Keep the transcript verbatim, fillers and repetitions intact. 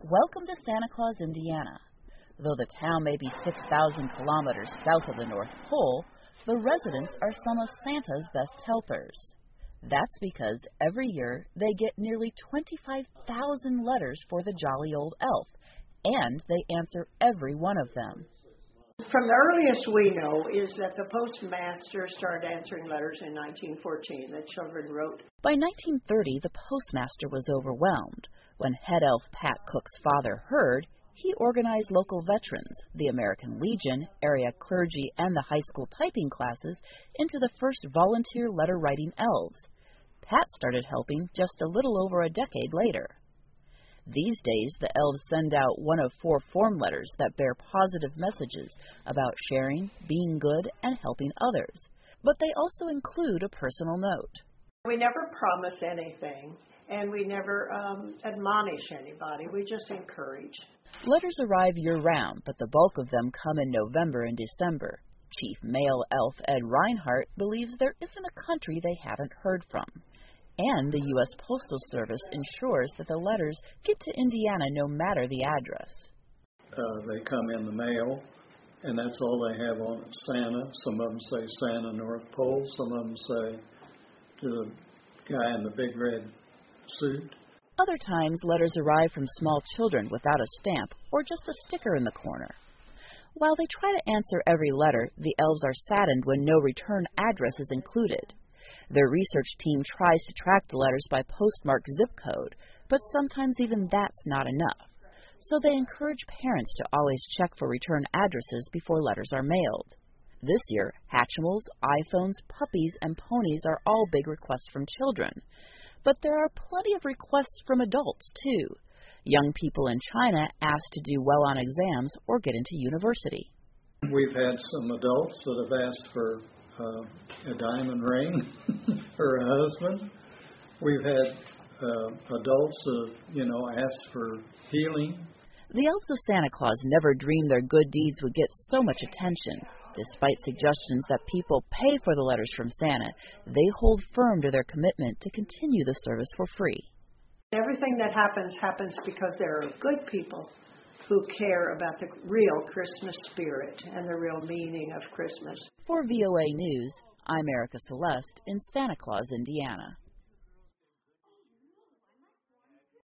Welcome to Santa Claus, Indiana. Though the town may be six thousand kilometers south of the North Pole, the residents are some of Santa's best helpers. That's because every year they get nearly twenty-five thousand letters for the jolly old elf, and they answer every one of them. From the earliest we know is that the postmaster started answering letters in nineteen fourteen that children wrote. By nineteen thirty, the postmaster was overwhelmed. When head elf Pat Cook's father heard, he organized local veterans, the American Legion, area clergy, and the high school typing classes into the first volunteer letter-writing elves. Pat started helping just a little over a decade later. These days, the elves send out one of four form letters that bear positive messages about sharing, being good, and helping others. But they also include a personal note. We never promise anything, and we never um, admonish anybody. We just encourage. Letters arrive year-round, but the bulk of them come in November and December. Chief Male Elf Ed Reinhardt believes there isn't a country they haven't heard from. And the U S Postal Service ensures that the letters get to Indiana no matter the address. Uh, they come in the mail, and that's all they have on it, Santa. Some of them say Santa North Pole. Some of them say to the guy in the big red suit. Other times, letters arrive from small children without a stamp or just a sticker in the corner. While they try to answer every letter, the elves are saddened when no return address is included. Their research team tries to track the letters by postmark zip code, but sometimes even that's not enough. So they encourage parents to always check for return addresses before letters are mailed. This year, Hatchimals, iPhones, puppies, and ponies are all big requests from children. But there are plenty of requests from adults, too. Young people in China asked to do well on exams or get into university. We've had some adults that have asked for uh, a diamond ring for a husband. We've had uh, adults that, you know, asked for healing. The elves of Santa Claus never dreamed their good deeds would get so much attention. Despite suggestions that people pay for the letters from Santa, they hold firm to their commitment to continue the service for free. Everything that happens happens because there are good people who care about the real Christmas spirit and the real meaning of Christmas. For V O A News, I'm Erica Celeste in Santa Claus, Indiana.